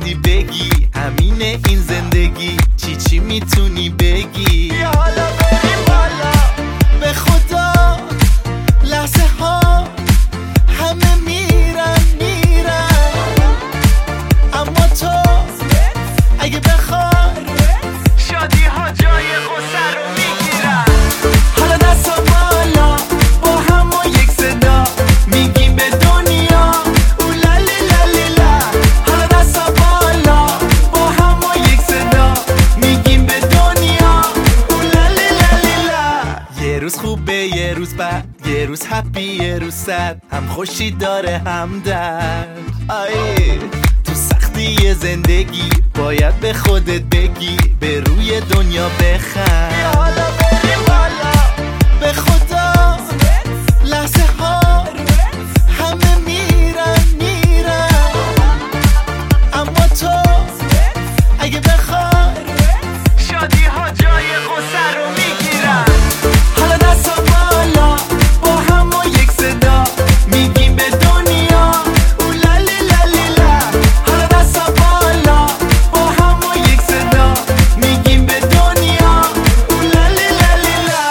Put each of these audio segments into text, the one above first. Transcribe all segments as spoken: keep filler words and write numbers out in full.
لبخندی بگی همینه این زندگی، چی چی میتونی بگی؟ بیا حالا بریم بالا. به خدا لحظه ها همه میرن میرن، اما تو اگه بخوای شادی ها جای غصه رو میگیرن. حالا دستا بالا با هم و یک صدا میگیم به دنیا اولا لیلا لیلا. حالا دستا بالا با هم و یک صدا میگیم به دنیا اولا لیلا لیلا. یه روز خوبه یه روز بد، یه روز هپی یه روز سد، هم خوشی داره هم درد. آی تو سختی زندگی باید به خودت بگی به روی دنیا بخند. بیا حالا بریم بالا. به خدا لحظه ها همه میرن میرن، اما تو اگه بخوای شادی ها جای غصه رو میگیرن. حالا دستا بالا با هم و یک صدا میگیم به دنیا اولا لیلا لیلا. حالا دستا بالا با هم و یک صدا میگیم به دنیا اولا لیلا لیلا.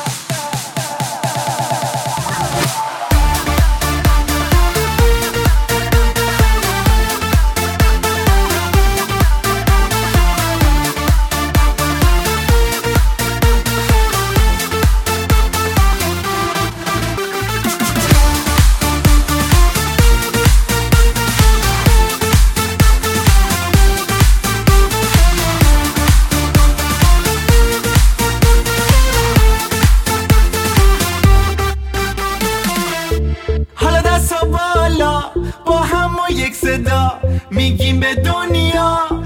حالا دستا بالا با هم و یک صدا میگیم به دنیا